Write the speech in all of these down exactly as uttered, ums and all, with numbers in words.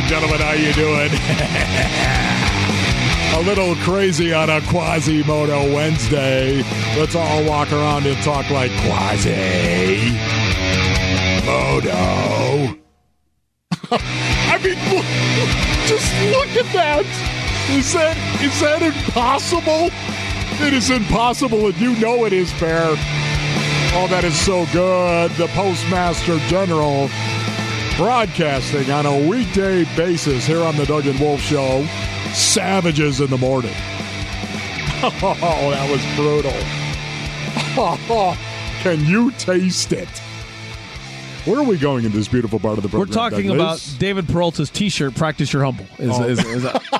and gentlemen. How you doing? A little crazy on a Quasimodo Wednesday. Let's all walk around and talk like Quasimodo. I mean, look, just look at that. Is that is that impossible? It is impossible, and you know it is, Bear. Oh, that is so good. The Postmaster General broadcasting on a weekday basis here on the Doug and Wolf Show. Savages in the morning. Oh, that was brutal. Oh, can you taste it? Where are we going in this beautiful part of the program? We're talking Douglas? about David Peralta's T-shirt, Practice Your Humble. Is, oh. is, is that...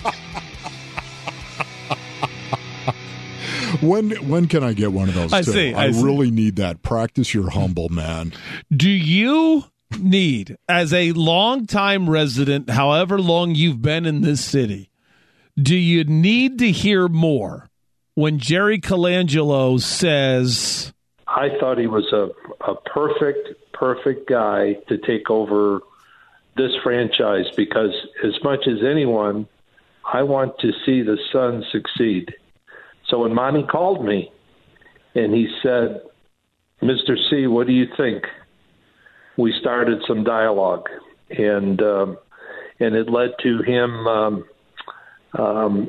When when can I get one of those? I too? see. I, I see. really need that. Practice your humble, man. Do you need, as a longtime resident, however long you've been in this city, do you need to hear more when Jerry Colangelo says, I thought he was a, a perfect, perfect guy to take over this franchise because as much as anyone, I want to see the Suns succeed. So when Monty called me and he said, Mister C, what do you think? We started some dialogue, and um, and it led to him um, um,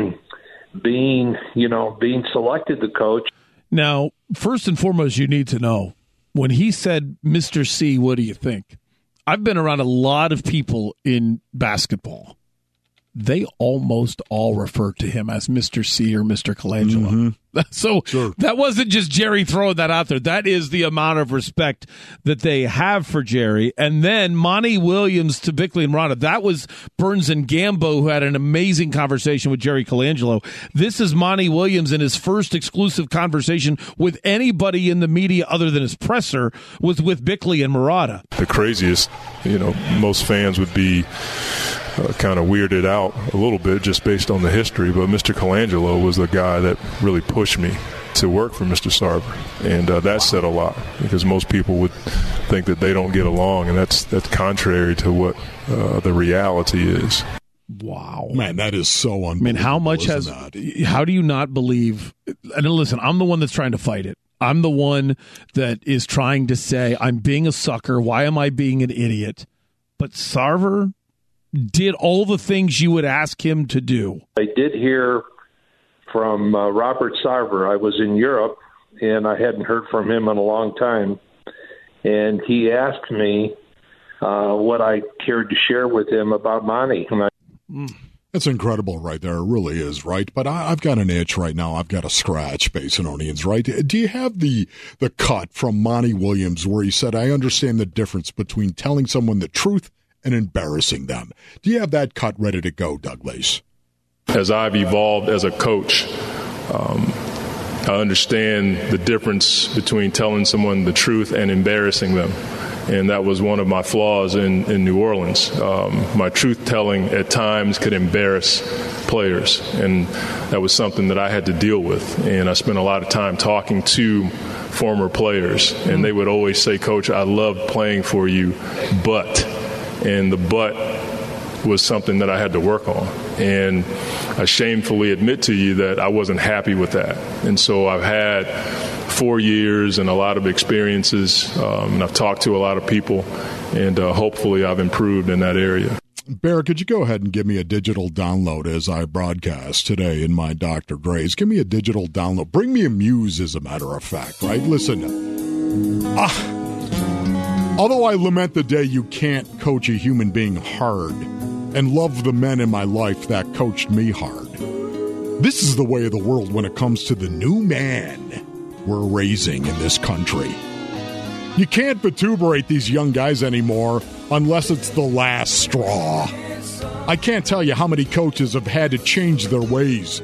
being, you know, being selected the coach. Now, first and foremost, you need to know, when he said, Mister C, what do you think? I've been around a lot of people in basketball. They almost all refer to him as Mister C or Mister Colangelo. Mm-hmm. So sure. That wasn't just Jerry throwing that out there. That is the amount of respect that they have for Jerry. And then Monty Williams to Bickley and Murata. That was Burns and Gambo, who had an amazing conversation with Jerry Colangelo. This is Monty Williams in his first exclusive conversation with anybody in the media other than his presser was with Bickley and Murata. The craziest, you know, most fans would be Uh, kind of weirded out a little bit just based on the history, but Mister Colangelo was the guy that really pushed me to work for Mister Sarver, and uh, that said a lot because most people would think that they don't get along, and that's that's contrary to what uh, the reality is. Wow, man, that is so unbelievable. I mean, how much has? That? How do you not believe? And listen, I'm the one that's trying to fight it. I'm the one that is trying to say I'm being a sucker. Why am I being an idiot? But Sarver did all the things you would ask him to do. I did hear from uh, Robert Sarver. I was in Europe, and I hadn't heard from him in a long time. And he asked me uh, what I cared to share with him about Monty. And I- That's incredible right there. It really is, right? But I, I've got an itch right now. I've got a scratch, Basinonians, right? Do you have the the cut from Monty Williams where he said, I understand the difference between telling someone the truth and embarrassing them? Do you have that cut ready to go, Douglas? As I've evolved as a coach, um, I understand the difference between telling someone the truth and embarrassing them. And that was one of my flaws in, in New Orleans. Um, my truth-telling at times could embarrass players, and that was something that I had to deal with. And I spent a lot of time talking to former players, and they would always say, Coach, I love playing for you, but... And the but was something that I had to work on. And I shamefully admit to you that I wasn't happy with that. And so I've had four years and a lot of experiences, um, and I've talked to a lot of people, and uh, hopefully I've improved in that area. Bear, could you go ahead and give me a digital download as I broadcast today in my Doctor Dre's? Give me a digital download. Bring me a muse, as a matter of fact, right? Listen, ah. Although I lament the day you can't coach a human being hard and love the men in my life that coached me hard, this is the way of the world when it comes to the new man we're raising in this country. You can't vituperate these young guys anymore unless it's the last straw. I can't tell you how many coaches have had to change their ways,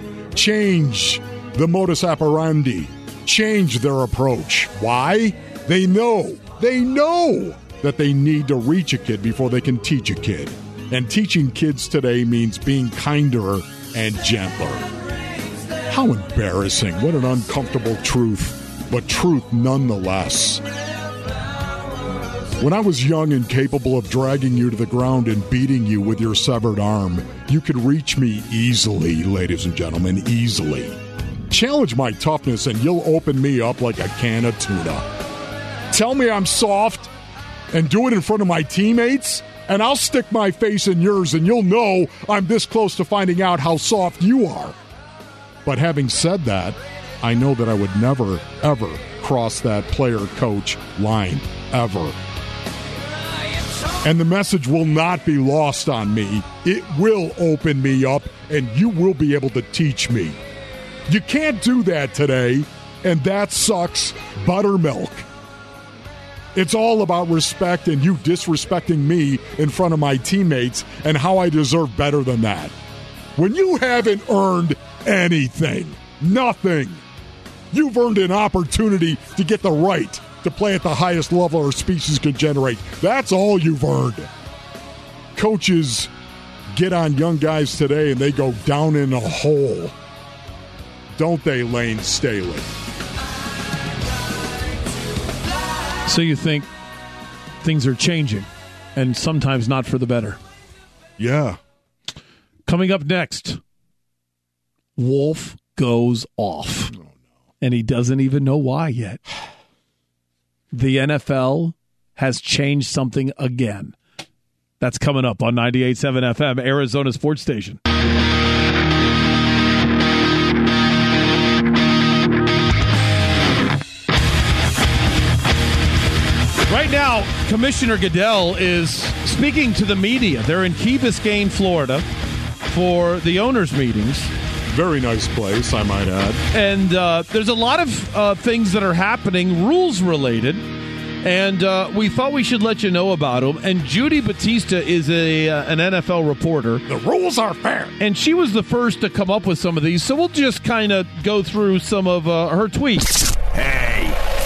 change the modus operandi, change their approach. Why? They know. They know that they need to reach a kid before they can teach a kid. And teaching kids today means being kinder and gentler. How embarrassing. What an uncomfortable truth, but truth nonetheless. When I was young and capable of dragging you to the ground and beating you with your severed arm, you could reach me easily, ladies and gentlemen, easily. Challenge my toughness and you'll open me up like a can of tuna. Tell me I'm soft and do it in front of my teammates, and I'll stick my face in yours and you'll know I'm this close to finding out how soft you are. But having said that, I know that I would never, ever cross that player-coach line, ever. And the message will not be lost on me. It will open me up, and you will be able to teach me. You can't do that today, and that sucks buttermilk. It's all about respect and you disrespecting me in front of my teammates and how I deserve better than that. When you haven't earned anything, nothing, you've earned an opportunity to get the right to play at the highest level our species can generate. That's all you've earned. Coaches get on young guys today and they go down in a hole. Don't they, Lane Staley? So you think things are changing, and sometimes not for the better. Yeah. Coming up next, Wolf goes off. Oh, no. And he doesn't even know why yet. The N F L has changed something again. That's coming up on ninety-eight point seven F M, Arizona Sports Station. Right now, Commissioner Goodell is speaking to the media. They're in Key Biscayne, Florida, for the owners' meetings. Very nice place, I might add. And uh, there's a lot of uh, things that are happening, rules-related, and uh, we thought we should let you know about them. And Judy Batista is a uh, an N F L reporter. The rules are fair. And she was the first to come up with some of these, so we'll just kind of go through some of uh, her tweets. Hey,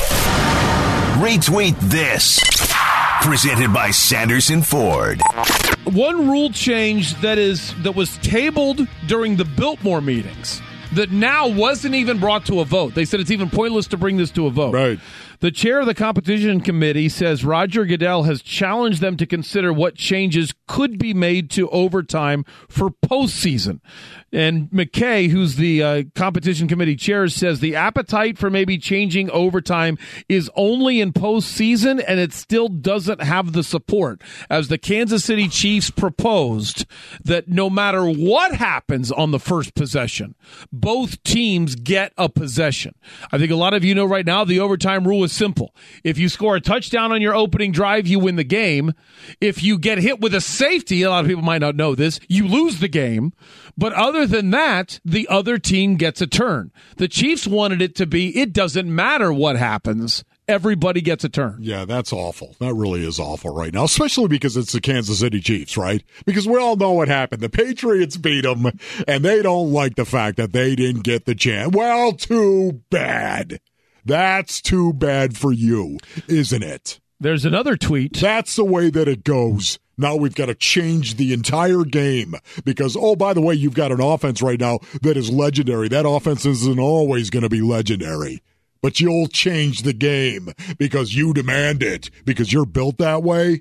retweet this. Presented by Sanderson Ford. One rule change that is that was tabled during the Biltmore meetings that now wasn't even brought to a vote. They said it's even pointless to bring this to a vote. Right. The chair of the competition committee says Roger Goodell has challenged them to consider what changes could be made to overtime for postseason. And McKay, who's the uh, competition committee chair, says the appetite for maybe changing overtime is only in postseason, and it still doesn't have the support. As the Kansas City Chiefs proposed that no matter what happens on the first possession, both teams get a possession. I think a lot of you know right now the overtime rule is simple. If you score a touchdown on your opening drive, you win the game. If you get hit with a safety, a lot of people might not know this, you lose the game. But other than that, the other team gets a turn. The Chiefs wanted it to be, it doesn't matter what happens. Everybody gets a turn. Yeah, that's awful. That really is awful right now, especially because it's the Kansas City Chiefs, right? Because we all know what happened. The Patriots beat them, and they don't like the fact that they didn't get the chance. Well, too bad. That's too bad for you, isn't it? There's another tweet. That's the way that it goes. Now we've got to change the entire game because, oh, by the way, you've got an offense right now that is legendary. That offense isn't always going to be legendary. But you'll change the game because you demand it, because you're built that way.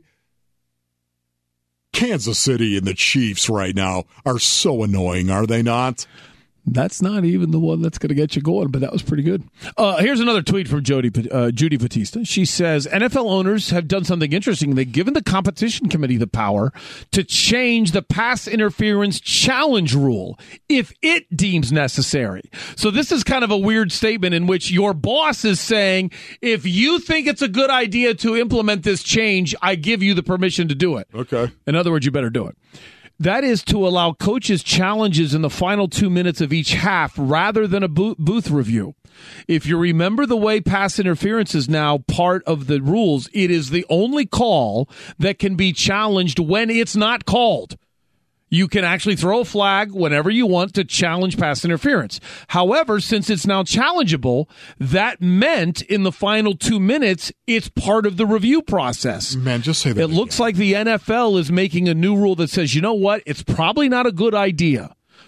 Kansas City and the Chiefs right now are so annoying, are they not? That's not even the one that's going to get you going, but that was pretty good. Uh, here's another tweet from Jody, uh, Judy Batista. She says, N F L owners have done something interesting. They've given the competition committee the power to change the pass interference challenge rule if it deems necessary. So this is kind of a weird statement in which your boss is saying, if you think it's a good idea to implement this change, I give you the permission to do it. Okay. In other words, you better do it. That is to allow coaches challenges in the final two minutes of each half rather than a booth review. If you remember the way pass interference is now part of the rules, it is the only call that can be challenged when it's not called. You can actually throw a flag whenever you want to challenge pass interference. However, since it's now challengeable, that meant in the final two minutes, it's part of the review process. Man, just say that It again. looks like the N F L is making a new rule that says, you know what? It's probably not a good idea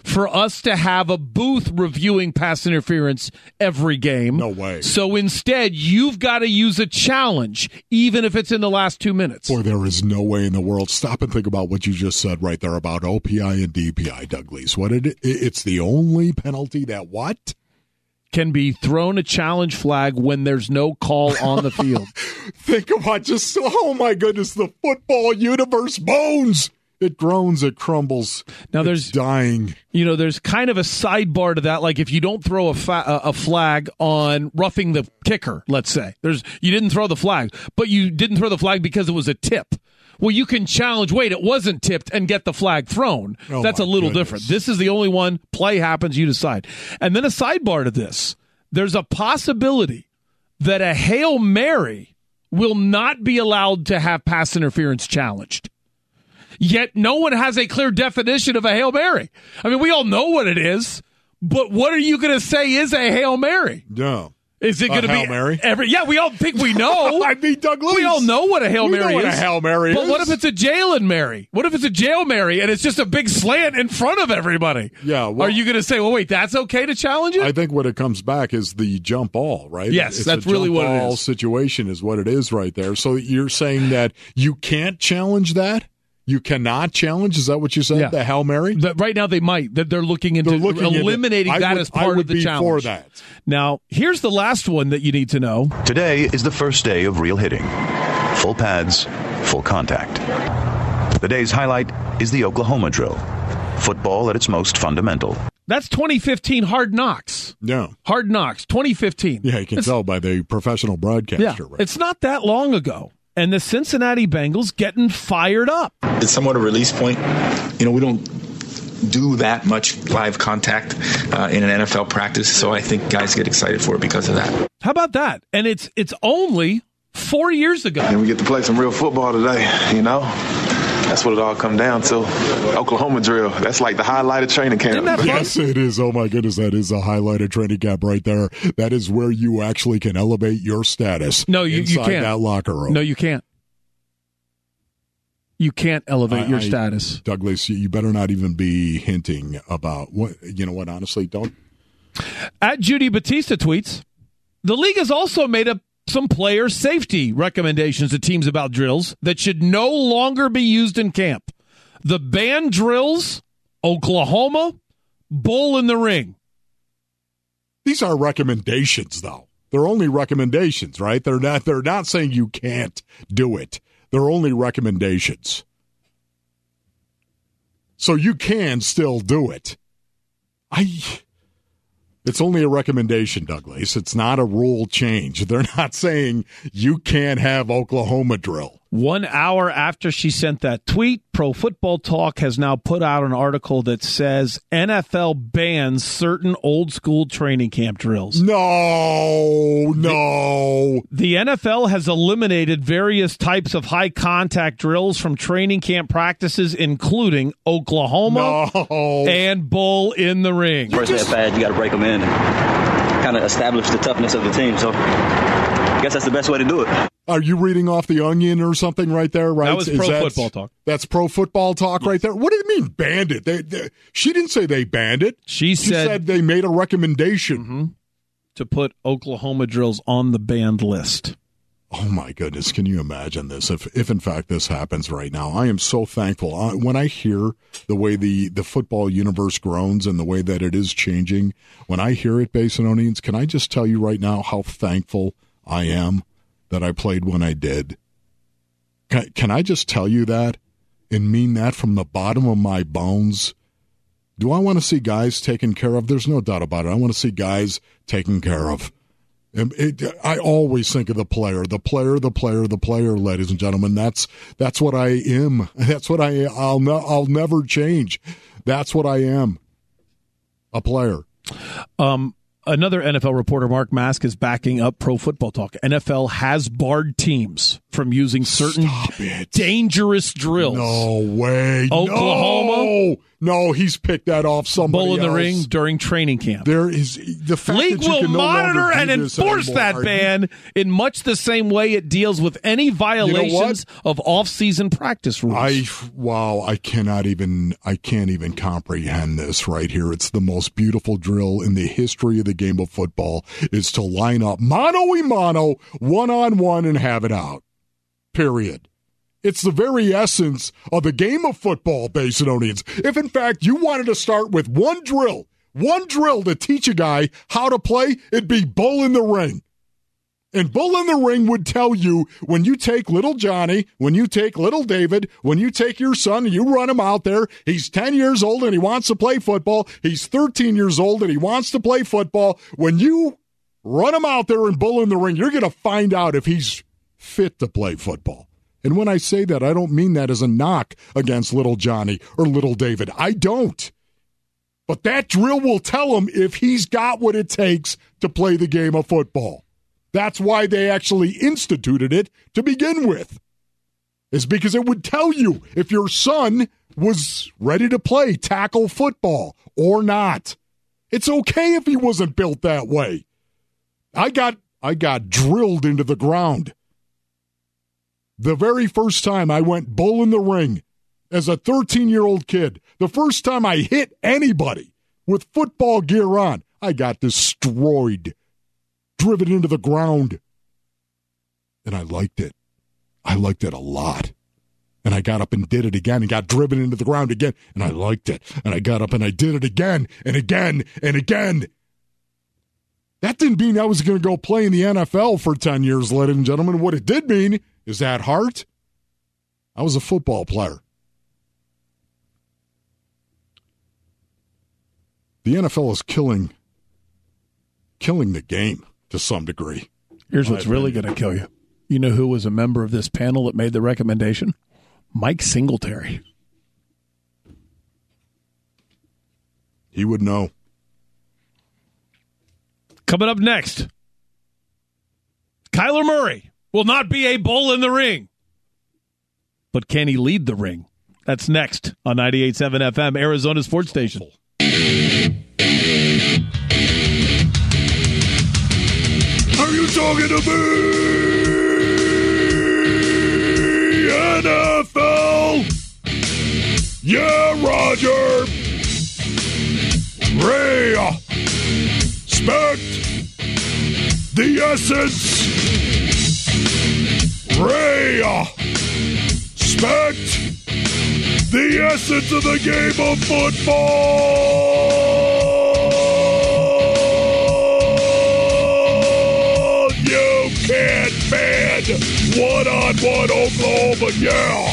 for us to have a booth reviewing pass interference every game. No way. So instead, you've got to use a challenge, even if it's in the last two minutes. Boy, there is no way in the world. Stop and think about what you just said right there about O P I and D P I, Douglas. What did it? It's the only penalty that what? Can be thrown a challenge flag when there's no call on the field. Think about just, oh my goodness, the football universe bones. It groans, it crumbles. Now it's there's dying. You know, there's kind of a sidebar to that. Like if you don't throw a fa- a flag on roughing the kicker, let's say there's you didn't throw the flag, but you didn't throw the flag because it was a tip. Well, you can challenge. Wait, it wasn't tipped, and get the flag thrown. Oh, That's a little goodness. different. This is the only one. Play happens, you decide. And then a sidebar to this: there's a possibility that a Hail Mary will not be allowed to have pass interference challenged. Yet no one has a clear definition of a Hail Mary. I mean, we all know what it is, but what are you going to say is a Hail Mary? No. Is it going to be Hail Mary? Every, yeah, we all think we know. I mean, Douglas. We all know what a Hail we Mary know is. what a Hail Mary but is. what if it's a Jalen Mary? What if it's a Jail Mary and it's just a big slant in front of everybody? Yeah. Well, are you going to say, well, wait, that's okay to challenge it? I think what it comes back is the jump ball, right? Yes, it's that's a really jump what it ball is. Situation is what it is right there. So you're saying that you can't challenge that? You cannot challenge? Is that what you said? Yeah. The Hail Mary? That right now they might. That they're looking into They're looking eliminating into, that would, as part of the be challenge. For that. Now, here's the last one that you need to know. Today is the first day of real hitting. Full pads, full contact. The day's highlight is the Oklahoma drill. Football at its most fundamental. That's twenty fifteen Hard Knocks. Yeah. Hard Knocks, twenty fifteen. Yeah, you can it's, tell by the professional broadcaster. Yeah, right? it's not that long ago. And the Cincinnati Bengals getting fired up. It's somewhat a release point. You know, we don't do that much live contact uh, in an N F L practice, so I think guys get excited for it because of that. How about that? And it's it's only four years ago. And we get to play some real football today, you know? That's what it all come down to. Oklahoma drill. That's like the highlight of training camp. Isn't that fun? Yes, it is. Oh, my goodness. That is a highlight of training camp right there. That is where you actually can elevate your status. No, you, you inside can't. that locker room. No, you can't. You can't elevate I, your I, status. Douglas, you better not even be hinting about what, you know what, honestly, don't. At Judy Batista tweets, the league has also made up some player safety recommendations to teams about drills that should no longer be used in camp. The banned drills, Oklahoma, bull in the ring. These are recommendations, though. They're only recommendations, right? They're not. They're not saying you can't do it. They're only recommendations. So you can still do it. I. It's only a recommendation, Douglas. It's not a rule change. They're not saying you can't have Oklahoma drill. One hour after she sent that tweet, Pro Football Talk has now put out an article that says N F L bans certain old school training camp drills. No, no. The, the N F L has eliminated various types of high contact drills from training camp practices, including Oklahoma no. and bull in the ring. First day of pads, you got to break them in and kind of establish the toughness of the team. So I guess that's the best way to do it. Are you reading off the Onion or something right there? Right, that was Is Pro that, Football Talk. That's Pro Football Talk yes. right there. What do you mean banned it? They, they, she didn't say they banned it. She, she said, said they made a recommendation mm-hmm, to put Oklahoma drills on the banned list. Oh my goodness! Can you imagine this? If, if in fact this happens right now, I am so thankful. I, when I hear the way the, the football universe groans and the way that it is changing, when I hear it, Basinonians, can I just tell you right now how thankful I am that I played when I did? Can, can I just tell you that and mean that from the bottom of my bones? Do I want to see guys taken care of? There's no doubt about it. I want to see guys taken care of. It, it, I always think of the player, the player, the player, the player, ladies and gentlemen. That's that's what I am. That's what I I'll no, I'll never change. That's what I am. A player. Um Another N F L reporter, Mark Mask, is backing up Pro Football Talk. N F L has barred teams from using certain dangerous drills. No way. Oklahoma, no. no, he's picked that off somebody Bull in else. the ring during training camp. There is the fact League that you will can no monitor longer and do this enforce anymore. that ban in much the same way it deals with any violations you know of off-season practice rules. I wow, I cannot even I can't even comprehend this right here. It's the most beautiful drill in the history of the game of football is to line up mano a mano, one on one, and have it out. Period. It's the very essence of the game of football, Basinonians. If, in fact, you wanted to start with one drill, one drill to teach a guy how to play, it'd be Bull in the Ring. And Bull in the Ring would tell you when you take little Johnny, when you take little David, when you take your son and you run him out there, he's ten years old and he wants to play football. He's thirteen years old and he wants to play football. When you run him out there and Bull in the Ring, you're going to find out if he's fit to play football. And when I say that, I don't mean that as a knock against little Johnny or little David. I don't. But that drill will tell him if he's got what it takes to play the game of football. That's why they actually instituted it to begin with. Is because it would tell you if your son was ready to play tackle football or not. It's okay if he wasn't built that way. I got I got drilled into the ground. The very first time I went Bull in the Ring as a thirteen-year-old kid, the first time I hit anybody with football gear on, I got destroyed, driven into the ground. And I liked it. I liked it a lot. And I got up and did it again and got driven into the ground again, and I liked it. And I got up and I did it again and again and again. That didn't mean I was going to go play in the N F L for ten years, ladies and gentlemen. What it did mean is that heart. I was a football player. The N F L is killing, killing the game to some degree. Here's what's really going to kill you. You know who was a member of this panel that made the recommendation? Mike Singletary. He would know. Coming up next, Kyler Murray will not be a bull in the ring. But can he lead the ring? That's next on ninety-eight point seven F M, Arizona Sports Station. Are you talking to me? N F L? Yeah, Roger. Ray. Respect. The essence. Ray. Respect. The essence of the game of football. You can't ban one-on-one Oklahoma, yeah.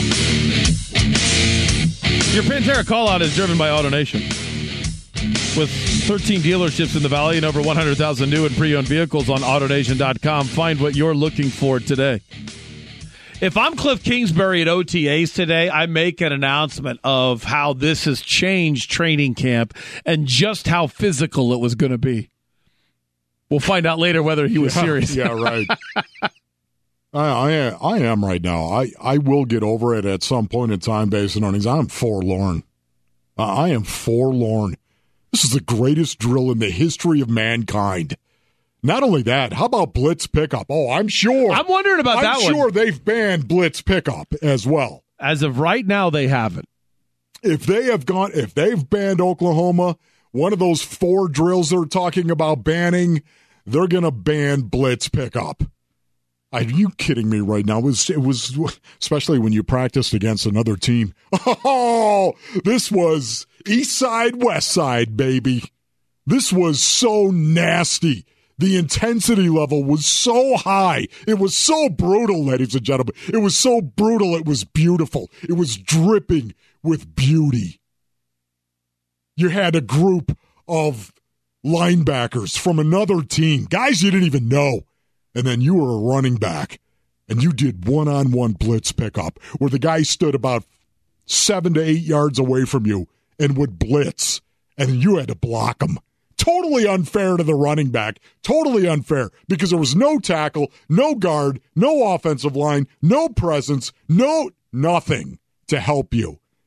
Your Pantera call-out is driven by AutoNation. With thirteen dealerships in the Valley and over one hundred thousand new and pre-owned vehicles on AutoNation dot com, find what you're looking for today. If I'm Cliff Kingsbury at O T As today, I make an announcement of how this has changed training camp and just how physical it was going to be. We'll find out later whether he was yeah, serious. Yeah, right. I, I am, I am right now. I, I will get over it at some point in time based on things. I'm forlorn. Uh, I am forlorn. This is the greatest drill in the history of mankind. Not only that, how about blitz pickup? Oh, I'm sure. I'm wondering about I'm that one. I'm sure they've banned blitz pickup as well. As of right now, they haven't. If they have gone, if they've banned Oklahoma, one of those four drills they're talking about banning, they're going to ban blitz pickup. Are you kidding me right now? It was, it was, especially when you practiced against another team. Oh, this was East Side, West Side, baby. This was so nasty. The intensity level was so high. It was so brutal, ladies and gentlemen. It was so brutal, it was beautiful. It was dripping with beauty. You had a group of linebackers from another team, guys you didn't even know. And then you were a running back, and you did one-on-one blitz pickup where the guy stood about seven to eight yards away from you and would blitz, and you had to block him. Totally unfair to the running back. Totally unfair because there was no tackle, no guard, no offensive line, no presence, no nothing to help you.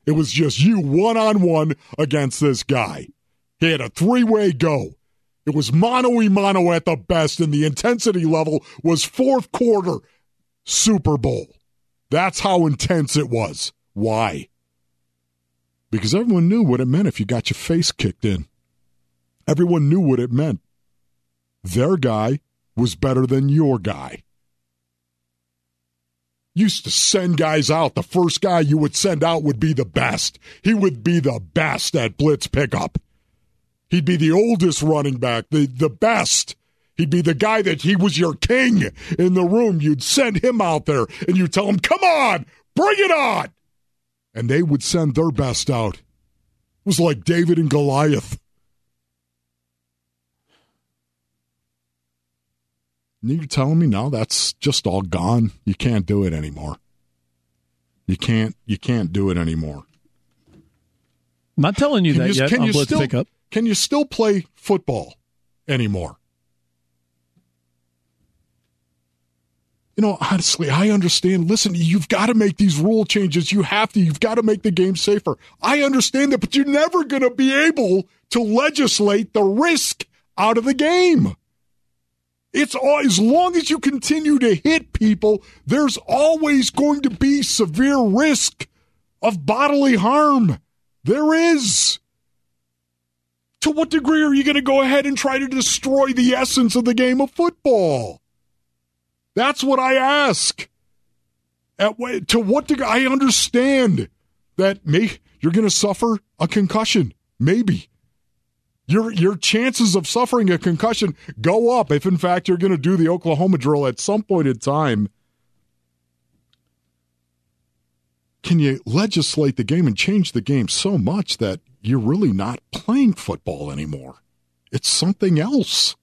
It was just you one-on-one against this guy. He had a three-way go. It was mano-a-mano at the best, and the intensity level was fourth quarter Super Bowl. That's how intense it was. Why? Because everyone knew what it meant if you got your face kicked in. Everyone knew what it meant. Their guy was better than your guy. Used to send guys out. The first guy you would send out would be the best. He would be the best at blitz pickup. He'd be the oldest running back, the, the best. He'd be the guy that he was your king in the room. You'd send him out there, and you'd tell him, come on, bring it on. And they would send their best out. It was like David and Goliath. And you're telling me now that's just all gone? You can't do it anymore. You can't you can't do it anymore. I'm not telling you can that you, yet can on you Blitz still, Pickup. Can you still play football anymore? You know, honestly, I understand. Listen, you've got to make these rule changes. You have to. You've got to make the game safer. I understand that, but you're never going to be able to legislate the risk out of the game. It's all, as long as you continue to hit people, there's always going to be severe risk of bodily harm. There is. To what degree are you going to go ahead and try to destroy the essence of the game of football? That's what I ask. At, to what degree? I understand that may, you're going to suffer a concussion. Maybe. Your your chances of suffering a concussion go up if, in fact, you're going to do the Oklahoma drill at some point in time. Can you legislate the game and change the game so much that you're really not playing football anymore? It's something else.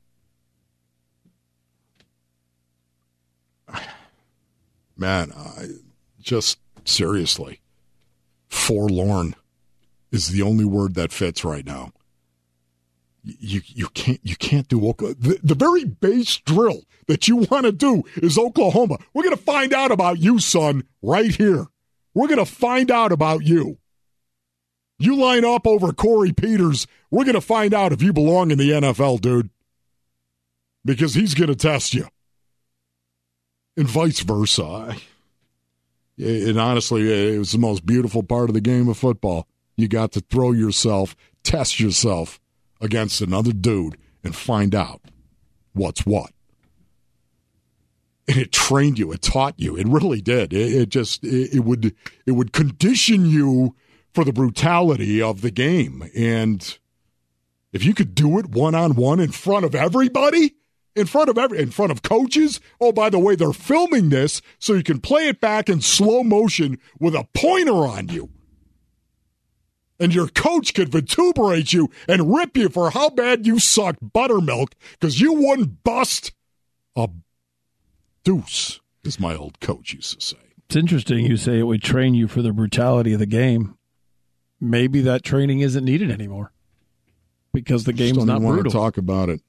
Man, I just seriously, forlorn is the only word that fits right now. You you can't you can't do Oklahoma. The, the very base drill that you want to do is Oklahoma. We're going to find out about you, son, right here. We're going to find out about you. You line up over Corey Peters, we're going to find out if you belong in the N F L, dude. Because he's going to test you. And vice versa. And honestly, it was the most beautiful part of the game of football. You got to throw yourself, test yourself against another dude and find out what's what. And it trained you. It taught you. It really did. It, it just it, it would it would condition you for the brutality of the game. And if you could do it one on one in front of everybody, in front of every in front of coaches. Oh, by the way, they're filming this so you can play it back in slow motion with a pointer on you. And your coach could vituperate you and rip you for how bad you sucked buttermilk because you wouldn't bust a deuce, as my old coach used to say. It's interesting you say it would train you for the brutality of the game. Maybe that training isn't needed anymore because the game's Just don't not want brutal. to talk about it.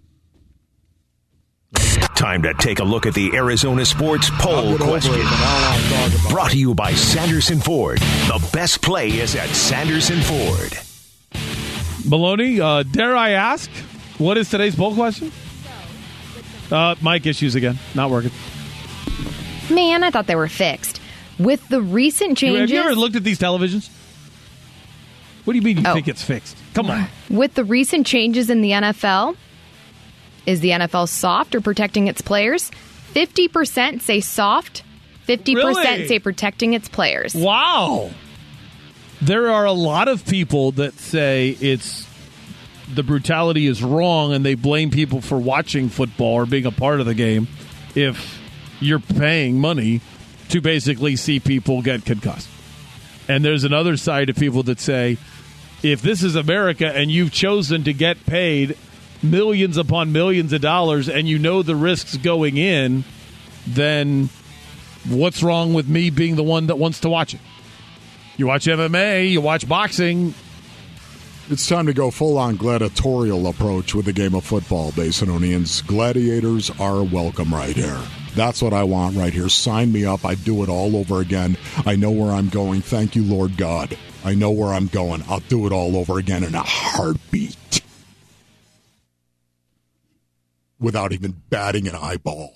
Time to take a look at the Arizona Sports Poll question. It, Brought to you by Sanderson Ford. The best play is at Sanderson Ford. Maloney, uh, dare I ask, what is today's poll question? Uh, mic issues again. Not working. Man, I thought they were fixed. With the recent changes... Have you ever looked at these televisions? What do you mean you oh. think it's fixed? Come on. With the recent changes in the N F L... Is the N F L soft or protecting its players? fifty percent say soft, fifty percent really? say protecting its players. Wow. There are a lot of people that say it's the brutality is wrong and they blame people for watching football or being a part of the game if you're paying money to basically see people get concussed. And there's another side of people that say if this is America and you've chosen to get paid millions upon millions of dollars and you know the risks going in, then what's wrong with me being the one that wants to watch it? You watch M M A, you watch boxing. It's time to go full-on gladiatorial approach with the game of football, Basinonians. Gladiators are welcome right here. That's what I want right here. Sign me up. I'd do it all over again. I know where I'm going. Thank you, Lord God. I know where I'm going. I'll do it all over again in a heartbeat. Without even batting an eyeball.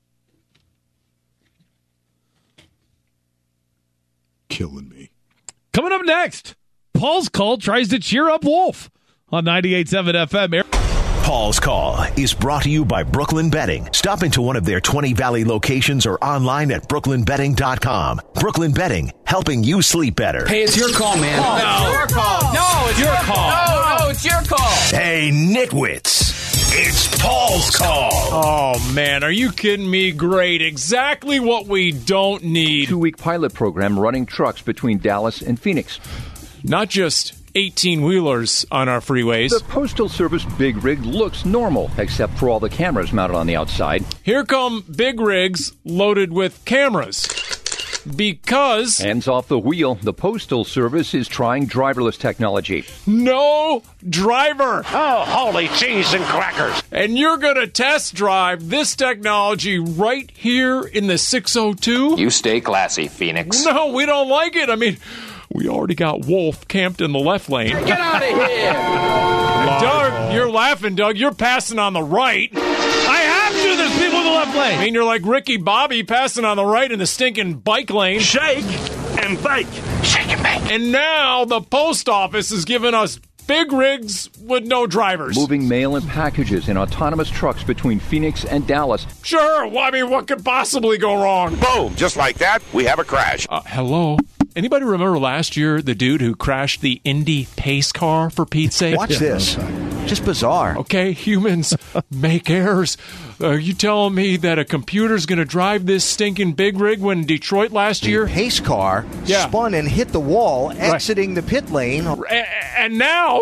Killing me. Coming up next, Paul's Call tries to cheer up Wolf on ninety-eight point seven F M. Paul's Call is brought to you by Brooklyn Betting. Stop into one of their twenty Valley locations or online at brooklyn betting dot com. Brooklyn Betting, helping you sleep better. Hey, it's your call, man. Oh, no. It's your call. No, it's your, your call. call. No, no, it's your call. Hey, nitwits. It's Paul's Call. Oh, man, are you kidding me? Great. Exactly what we don't need. Two-week pilot program running trucks between Dallas and Phoenix. Not just eighteen-wheelers on our freeways. The Postal Service big rig looks normal, except for all the cameras mounted on the outside. Here come big rigs loaded with cameras. Because... Hands off the wheel, the Postal Service is trying driverless technology. No driver! Oh, holy cheese and crackers! And you're going to test drive this technology right here in the six oh two? You stay classy, Phoenix. No, we don't like it. I mean... We already got Wolf camped in the left lane. Get out of here! Doug, you're laughing, Doug. You're passing on the right. I have to. There's people in the left lane. I mean, you're like Ricky Bobby passing on the right in the stinking bike lane. Shake and bake. Shake and bake. And now the post office is giving us big rigs with no drivers. Moving mail and packages in autonomous trucks between Phoenix and Dallas. Sure. Well, I mean, what could possibly go wrong? Boom. Just like that, we have a crash. Uh, hello? Anybody remember last year the dude who crashed the Indy pace car, for Pete's sake? Watch this. Just bizarre. Okay, humans make errors. Are you telling me that a computer's going to drive this stinking big rig when in Detroit last the year? Pace car yeah. spun and hit the wall, exiting right. the pit lane. And now...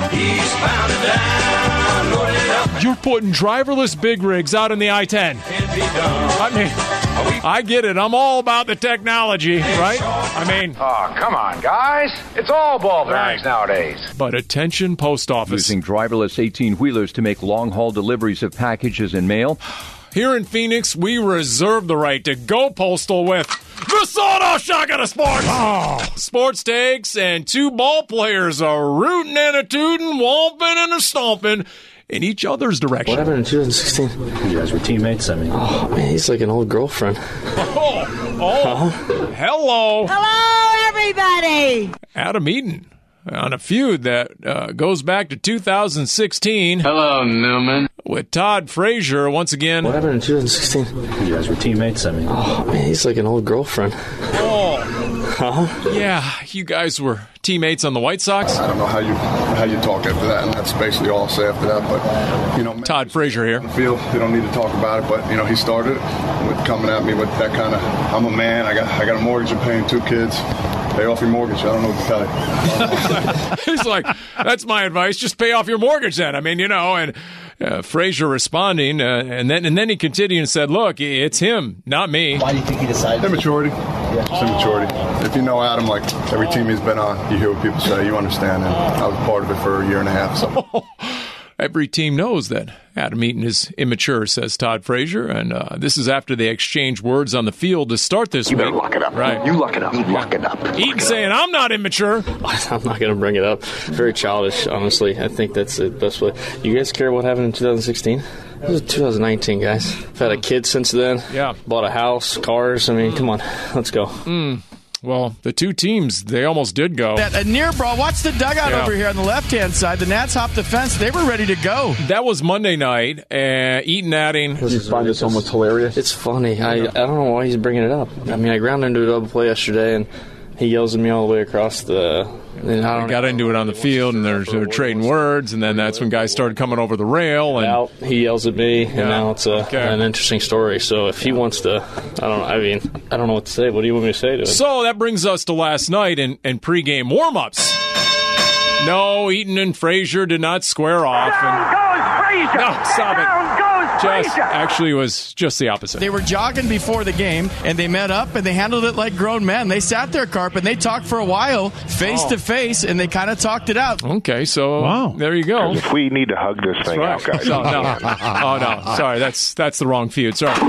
You're putting driverless big rigs out in the I ten. I mean, I get it. I'm all about the technology, right? I mean... Oh, come on, guys. It's all ball bearings right. nowadays. But attention, post office. Using driverless eighteen-wheelers to make long-haul deliveries of packages and mail. Here in Phoenix, we reserve the right to go postal with the Soto Shotgun of Sports. Oh. Sports takes and two ball players are rooting and a tooting, whomping and a stomping in each other's direction. What happened in twenty sixteen? You guys were teammates, I mean. Oh, man, he's like an old girlfriend. Oh, oh. Huh? Hello. Hello, everybody. Adam Eaton on a feud that uh, goes back to two thousand sixteen. Hello, Newman. With Todd Frazier once again. What happened in twenty sixteen? You guys were teammates, I mean. Oh, man, he's like an old girlfriend. Oh. Huh? Yeah, you guys were teammates on the White Sox. I don't know how you how you talk after that, and that's basically all I'll say after that. But, you know, Todd Frazier here. Field, you don't need to talk about it, but, you know, he started it with coming at me with that kind of, I'm a man, I got I got a mortgage, I'm paying two kids. Pay off your mortgage. I don't know what to tell you. He's like, that's my advice. Just pay off your mortgage then. I mean, you know, and uh, Frazier responding, uh, and then and then he continued and said, look, it's him, not me. Why do you think he decided? Immaturity. Yeah. It's immaturity. If you know Adam, like every team he's been on, you hear what people say, you understand, and I was part of it for a year and a half. So. Every team knows that Adam Eaton is immature, says Todd Frazier, and uh, this is after they exchange words on the field to start this you week. You better lock it up. Right. You lock it up. You lock it up. Eaton saying, I'm not immature. I'm not going to bring it up. Very childish, honestly. I think that's the best way. You guys care what happened in twenty sixteen? It was twenty nineteen, guys. I've had a kid since then. Yeah. Bought a house, cars. I mean, mm. come on. Let's go. Mm. Well, the two teams, they almost did go. That, a near brawl. Watch the dugout yeah. over here on the left-hand side. The Nats hopped the fence. They were ready to go. That was Monday night. Uh, Eaton adding. Did you find this almost hilarious? It's funny. I, I don't know why he's bringing it up. I mean, I ground into a double play yesterday, and he yells at me all the way across the... And I got into it on the field, and they're, they're trading words, and then that's when guys started coming over the rail. And out, he yells at me, and yeah. now it's a, okay. an interesting story. So if he wants to, I don't know. I mean, I don't know what to say. What do you want me to say to him? So that brings us to last night and, and pregame warm-ups. No, Eaton and Frazier did not square off. Down And, goes Frazier! No, stop Down it. goes Just Frazier! actually was just the opposite. They were jogging before the game, and they met up, and they handled it like grown men. They sat there, Carp, and they talked for a while, face oh. to face, and they kind of talked it out. Okay, so wow. there you go. We need to hug this thing right. out, guys. No, no. Oh, no. Sorry, that's that's the wrong feud. Sorry.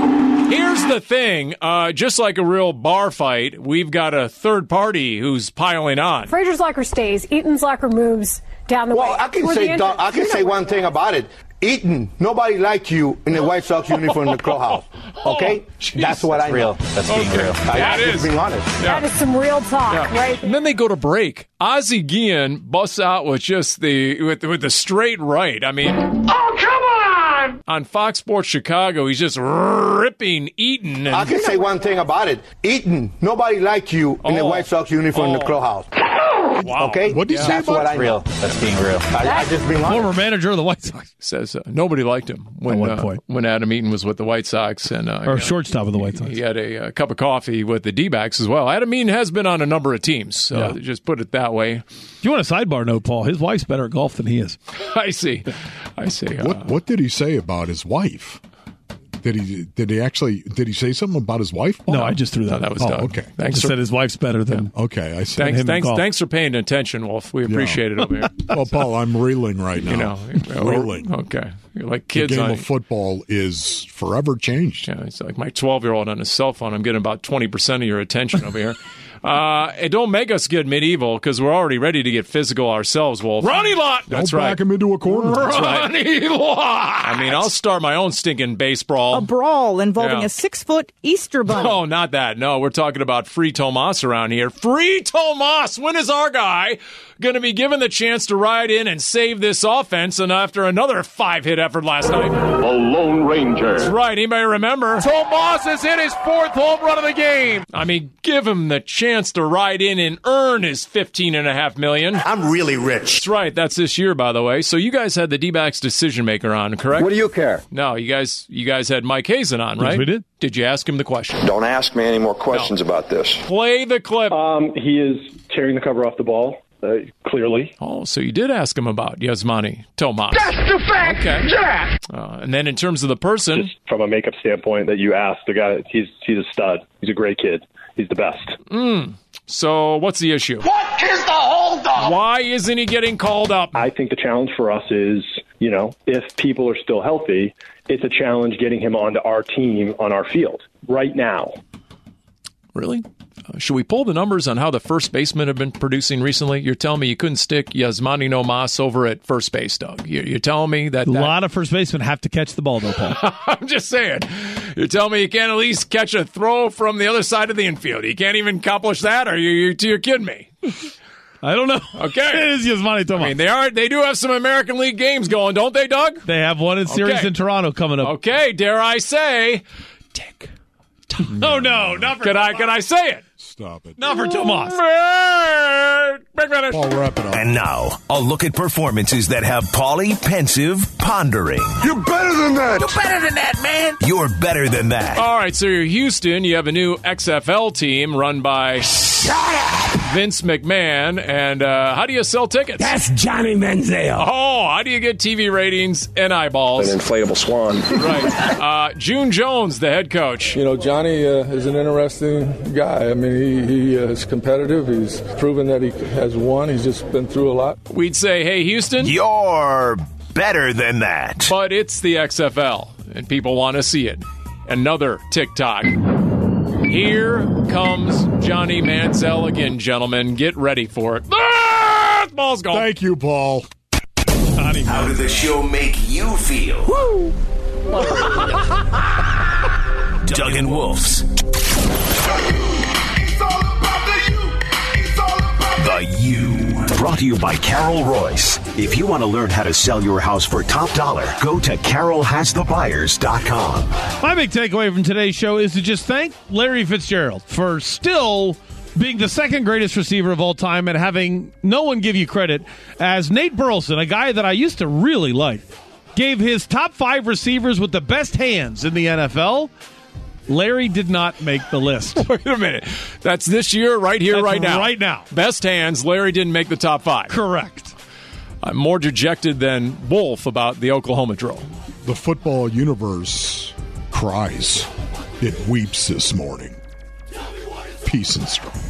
Here's the thing. Uh, just like a real bar fight, we've got a third party who's piling on. Frazier's locker stays. Eaton's locker moves down the well, way. I can Where say the Doc, I can say one thing about it. Eaton, nobody liked you in the White Sox uniform in the clubhouse. Okay? Oh, that's what I know. Real. That's being Okay. real. I, Yeah, I'm it just is. being honest. That is some real talk, Yeah. right? And then they go to break. Ozzie Guillen busts out with just the with with the straight right. I mean, Oh, come on! on Fox Sports Chicago, he's just ripping Eaton. And, I can say one thing about it. Eaton, nobody liked you in the Oh. White Sox uniform in the Oh. clubhouse. wow. Okay? What did you say That's about what I That's real. know. That's being real. I, I just being honest. Former manager of the White Sox. Says uh, nobody liked him when At one uh, point. when Adam Eaton was with the White Sox and uh, Or you know, shortstop of the White Sox. he had a, uh cup of coffee with the D-backs as well. Adam Eaton has been on a number of teams, so Yeah. just put it that way. If you want a sidebar note, Paul, his wife's better at golf than he is. I see. I see. Uh, What what did he say about his wife? Did he did he actually did he say something about his wife? No, I just threw that. No, that was oh, Doug. okay. Thanks Just for, said his wife's better than. Okay, I see. thanks, him in thanks, golf. thanks for paying attention, Wolf. We appreciate it over here. Well, Paul, I'm reeling right now. You know, reeling. Okay, you're like The kids game on. of football is forever changed. Yeah, it's like my twelve-year-old on his cell phone. I'm getting about twenty percent of your attention over here. Uh, it don't make us get medieval because we're already ready to get physical ourselves, Wolf. Ronnie Lott! That's Don't right. back him into a corner. That's right. Ronnie Lott! I mean, I'll start my own stinking base brawl. A brawl involving Yeah. a six-foot Easter bunny. Oh, not that. No, we're talking about Free Tomas around here. Free Tomas! When is our guy going to be given the chance to ride in and save this offense? And after another five-hit effort last night. The Lone Ranger. That's right. Anybody remember? Tomas has hit his fourth home run of the game. I mean, give him the chance to ride in and earn his fifteen and a half million. I'm really rich. That's right. That's this year, by the way. So you guys had the D-backs decision maker on, correct? What do you care? No, you guys, you guys had Mike Hazen on, right? Yes, we did. Did you ask him the question? Don't ask me any more questions about this. Play the clip. Um, he is tearing the cover off the ball, uh, clearly. Oh, so you did ask him about Yasmani Tomas. That's the fact, Okay. Jack! Uh, and then in terms of the person, Just from a makeup standpoint that you asked, the guy, he's he's a stud. He's a great kid. He's the best. mm, so what's the issue? What is the holdup? Why isn't he getting called up? I think the challenge for us is, you know, if people are still healthy, it's a challenge getting him onto our team on our field right now. Really? Uh, should we pull the numbers on how the first basemen have been producing recently? You're telling me you couldn't stick Yasmani Tomas over at first base, Doug. You're, you're telling me that, A that lot of first basemen have to catch the ball, though, Paul. I'm just saying. You're telling me you can't at least catch a throw from the other side of the infield. You can't even accomplish that, or you, you, you're kidding me? I don't know. Okay. It is Yasmani Tomas. I mean, they are. They do have some American League games going, don't they, Doug? They have one in series Okay. in Toronto coming up. Okay, dare I say? Dick. Oh, no. Not for Can I? Can I say it? Stop it. Not for Tomas. Big finish. Paul, wrap it up. And now, a look at performances that have Paulie pensive, pondering. You're better than that. You're better than that, man. You're better than that. All right, so you're Houston. You have a new X F L team run by Vince McMahon. And uh, how do you sell tickets? That's Johnny Manziel. Oh, how do you get T V ratings and eyeballs? An inflatable swan. Right. Uh, June Jones, the head coach. You know, Johnny uh, is an interesting guy. I mean, he, he uh, is competitive. He's proven that he has won. He's just been through a lot. We'd say, hey, Houston. You're better than that. But it's the X F L, and people want to see it. Another TikTok. Here comes Johnny Manziel again, gentlemen. Get ready for it. Ah, ball's gone. Thank you, Paul. How did the show make you feel? Woo! Doug and Wolf's The U. Brought to you by Carol Royce. If you want to learn how to sell your house for top dollar, go to carol has the buyers dot com. My big takeaway from today's show is to just thank Larry Fitzgerald for still being the second greatest receiver of all time and having no one give you credit, as Nate Burleson, a guy that I used to really like, gave his top five receivers with the best hands in the N F L. Larry did not make the list. Wait a minute. That's this year, right here, That's right now. right now. Best hands, Larry didn't make the top five. Correct. I'm more dejected than Wolf about the Oklahoma drill. The football universe cries. It weeps this morning. Peace and strength.